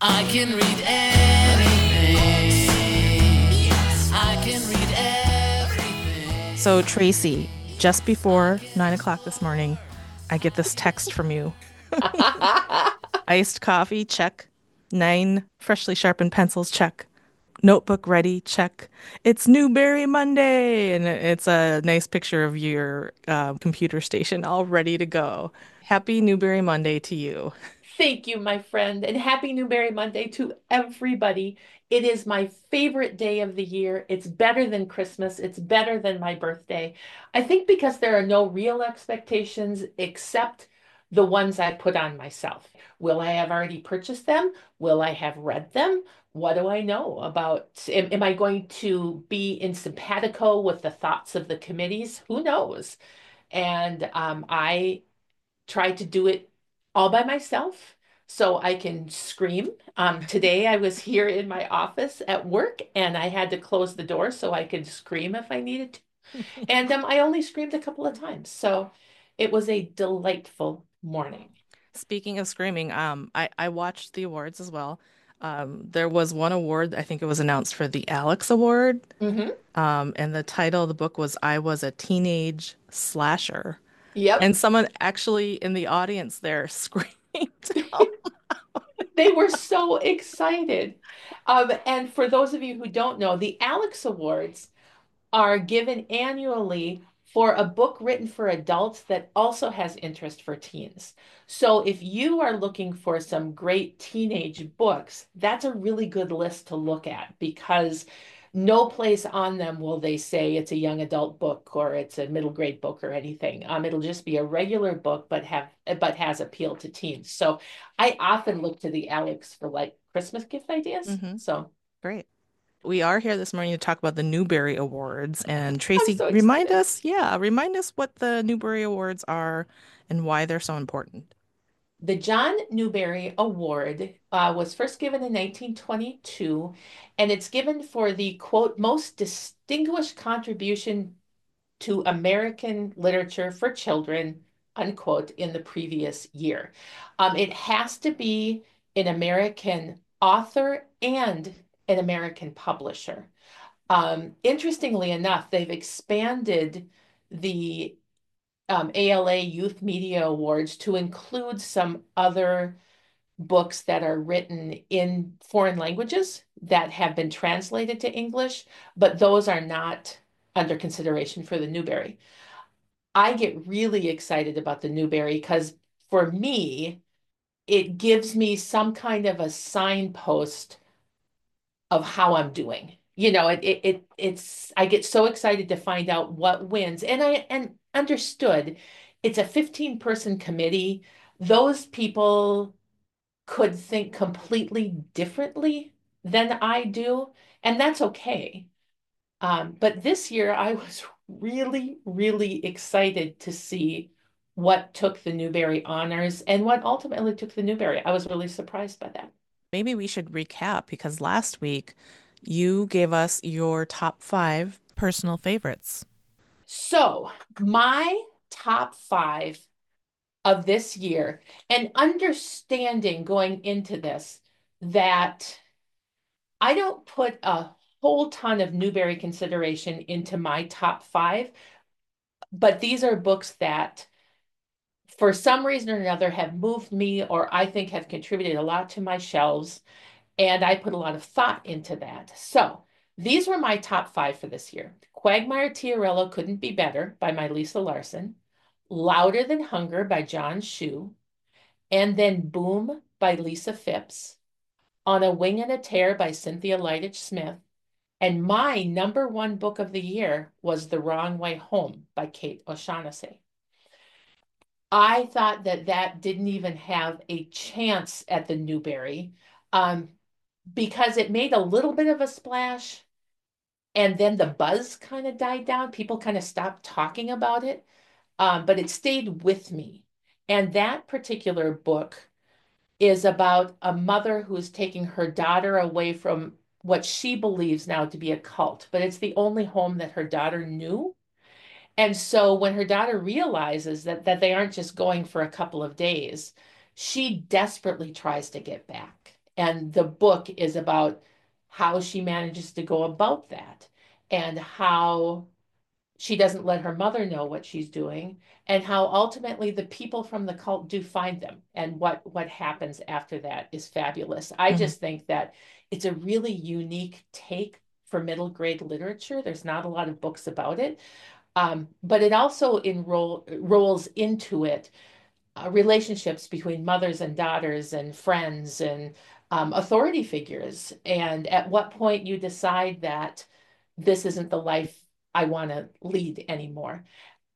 I can read anything. I can read everything. So, Tracy, just before 9 o'clock this morning, I get this text from you. Iced coffee, check. Nine freshly sharpened pencils, check. Notebook ready, check. It's Newberry Monday. And it's a nice picture of your computer station all ready to go. Happy Newberry Monday to you. Thank you, my friend, and happy Newberry Monday to everybody. It is my favorite day of the year. It's better than Christmas. It's better than my birthday. I think because there are no real expectations except the ones I put on myself. Will I have already purchased them? Will I have read them? What do I know about? Am I going to be in simpatico with the thoughts of the committees? Who knows? And I try to do it all by myself so I can scream. Today I was here in my office at work and I had to close the door so I could scream if I needed to. And I only screamed a couple of times. So it was a delightful morning. Speaking of screaming, I watched the awards as well. There was one award, I think it was announced for the Alex Award. Hmm. And the title of the book was I Was a Teenage Slasher. Yep. And someone actually in the audience there screamed out. They were so excited. And for those of you who don't know, the Alex Awards are given annually for a book written for adults that also has interest for teens. So if you are looking for some great teenage books, that's a really good list to look at because no place on them will they say it's a young adult book or it's a middle grade book or anything. It'll just be a regular book, but has appeal to teens. So I often look to the Alex for like Christmas gift ideas. Hmm. So Great. We are here this morning to talk about the Newbery Awards. And I'm Tracy, so excited. remind us what the Newbery Awards are and why they're so important. The John Newbery Award was first given in 1922, and it's given for the quote, most distinguished contribution to American literature for children, unquote, in the previous year. It has to be an American author and an American publisher. Interestingly enough, they've expanded the ALA Youth Media Awards to include some other books that are written in foreign languages that have been translated to English, but those are not under consideration for the Newbery. I get really excited about the Newbery because for me, it gives me some kind of a signpost of how I'm doing. It's I get so excited to find out what wins. And I understood it's a 15-person committee. Those people could think completely differently than I do, and that's okay. But this year I was really, really excited to see what took the Newbery honors and what ultimately took the Newbery. I was really surprised by that. Maybe we should recap because last week you gave us your top five personal favorites. So, my top five of this year, and understanding going into this that I don't put a whole ton of Newbery consideration into my top five, but these are books that, for some reason or another, have moved me or I think have contributed a lot to my shelves. And I put a lot of thought into that. So these were my top five for this year. Quagmire Tiarello Couldn't Be Better by my Lisa Larson, Louder Than Hunger by John Shu, and then Boom by Lisa Phipps, On a Wing and a Tear by Cynthia Leitich Smith, and my number one book of the year was The Wrong Way Home by Kate O'Shaughnessy. I thought that that didn't even have a chance at the Newbery um, because it made a little bit of a splash and then the buzz kind of died down. People kind of stopped talking about it, but it stayed with me. And that particular book is about a mother who's taking her daughter away from what she believes now to be a cult, but it's the only home that her daughter knew. And so when her daughter realizes that they aren't just going for a couple of days, she desperately tries to get back. And the book is about how she manages to go about that and how she doesn't let her mother know what she's doing, and how ultimately the people from the cult do find them, and what happens after that is fabulous. I Mhm. just think that it's a really unique take for middle grade literature. There's not a lot of books about it, but it also rolls into it relationships between mothers and daughters and friends and authority figures. And at what point you decide that this isn't the life I want to lead anymore.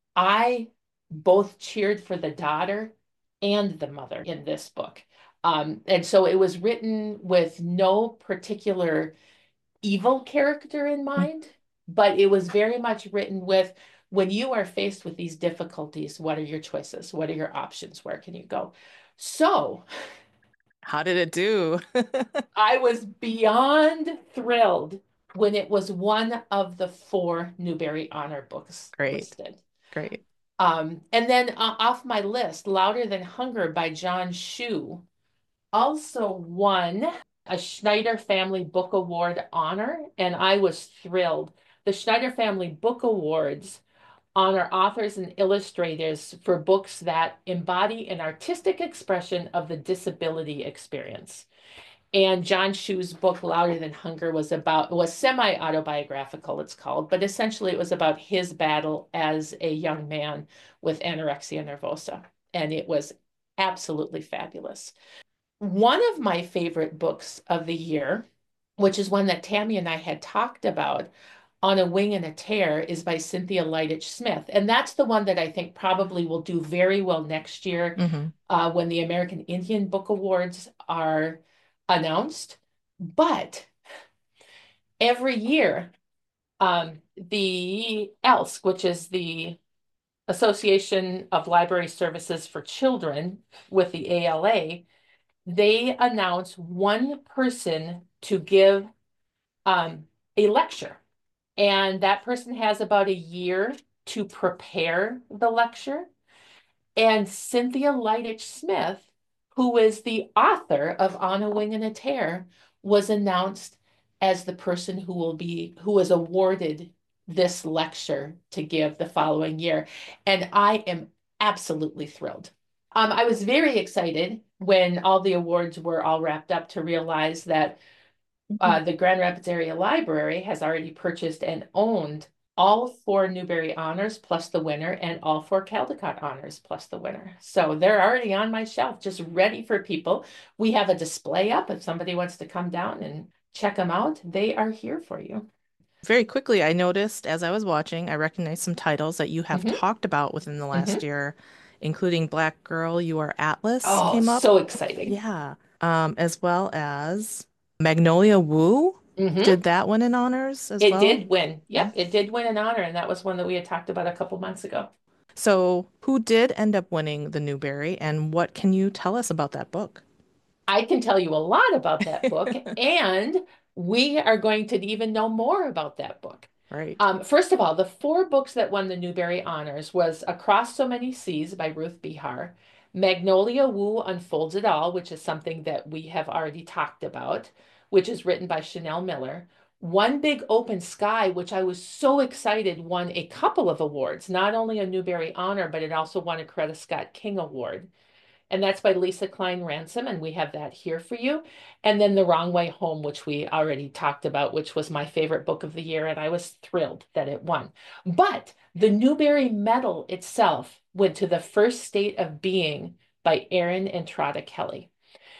I both cheered for the daughter and the mother in this book. And so it was written with no particular evil character in Mm. mind, but it was very much written with when you are faced with these difficulties, what are your choices? What are your options? Where can you go? So How did it do? I was beyond thrilled when it was one of the four Newbery Honor books Great. listed. Great. And then off my list, Louder Than Hunger by John Shu also won a Schneider Family Book Award honor, and I was thrilled. The Schneider Family Book Awards honor authors and illustrators for books that embody an artistic expression of the disability experience. And John Shu's book, Louder Than Hunger, was semi-autobiographical, it's called, but essentially it was about his battle as a young man with anorexia nervosa. And it was absolutely fabulous. One of my favorite books of the year, which is one that Tammy and I had talked about, On a Wing and a Tear, is by Cynthia Leitich Smith. And that's the one that I think probably will do very well next year Hmm. when the American Indian Book Awards are announced. But every year, the ELSC, which is the Association of Library Services for Children with the ALA, they announce one person to give um, a lecture. And that person has about a year to prepare the lecture. And Cynthia Leitich Smith, who is the author of On a Wing and a Tear, was announced as the person who was awarded this lecture to give the following year. And I am absolutely thrilled. I was very excited when all the awards were all wrapped up to realize that the Grand Rapids Area Library has already purchased and owned all four Newbery Honors plus the winner and all four Caldecott Honors plus the winner. So they're already on my shelf, just ready for people. We have a display up if somebody wants to come down and check them out. They are here for you. Very quickly, I noticed as I was watching, I recognized some titles that you have Hmm. talked about within the last Hmm. year, including Black Girl, You Are Atlas Oh, came up. so exciting. Yeah. As well as Magnolia Wu. Hmm. Did that win in honors as It well? did win. Yeah. Yep, it did win an honor, and that was one that we had talked about a couple months ago. So, who did end up winning the Newbery, and what can you tell us about that book? I can tell you a lot about that book, and we are going to even know more about that book. Right. First of all, the four books that won the Newbery Honors was Across So Many Seas by Ruth Behar, Magnolia Wu Unfolds It All, which is something that we have already talked about, which is written by Chanel Miller. One Big Open Sky, which I was so excited won a couple of awards, not only a Newbery Honor, but it also won a Coretta Scott King Award, and that's by Lisa Klein Ransom, and we have that here for you. And then The Wrong Way Home, which we already talked about, which was my favorite book of the year, and I was thrilled that it won. But the Newbery Medal itself went to The First State of Being by Erin Entrada Kelly.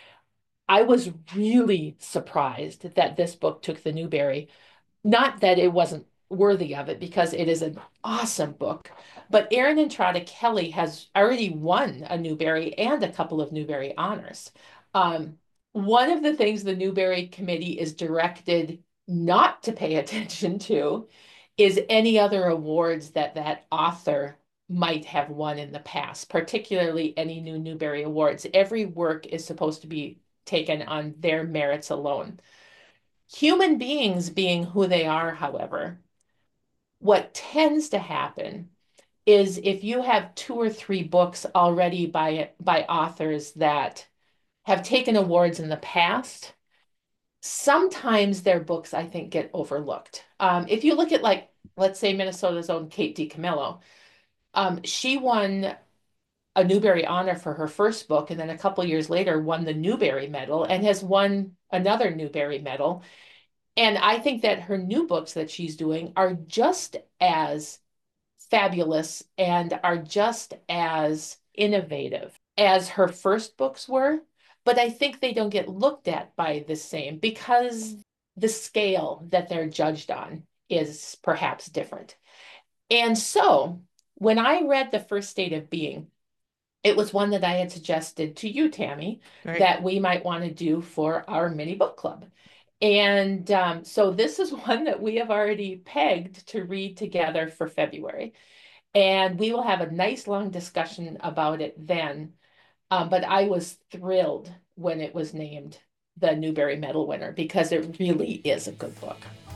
I was really surprised that this book took the Newbery. Not that it wasn't worthy of it, because it is an awesome book. But Erin Entrada Kelly has already won a Newbery and a couple of Newbery honors. Um, one of the things the Newbery Committee is directed not to pay attention to is any other awards that that author might have won in the past, particularly any new Newbery awards. Every work is supposed to be taken on their merits alone. Human beings being who they are, however, what tends to happen is if you have two or three books already by authors that have taken awards in the past, sometimes their books, I think, get overlooked. If you look at, like, let's say Minnesota's own Kate DiCamillo, she won a Newbery Honor for her first book, and then a couple years later won the Newbery Medal and has won another Newbery Medal. And I think that her new books that she's doing are just as fabulous and are just as innovative as her first books were. But I think they don't get looked at by the same because the scale that they're judged on is perhaps different. And so when I read The First State of Being, it was one that I had suggested to you, Tammy, Right. that we might want to do for our mini book club. And so this is one that we have already pegged to read together for February. And we will have a nice long discussion about it then. But I was thrilled when it was named the Newbery Medal winner because it really is a good book.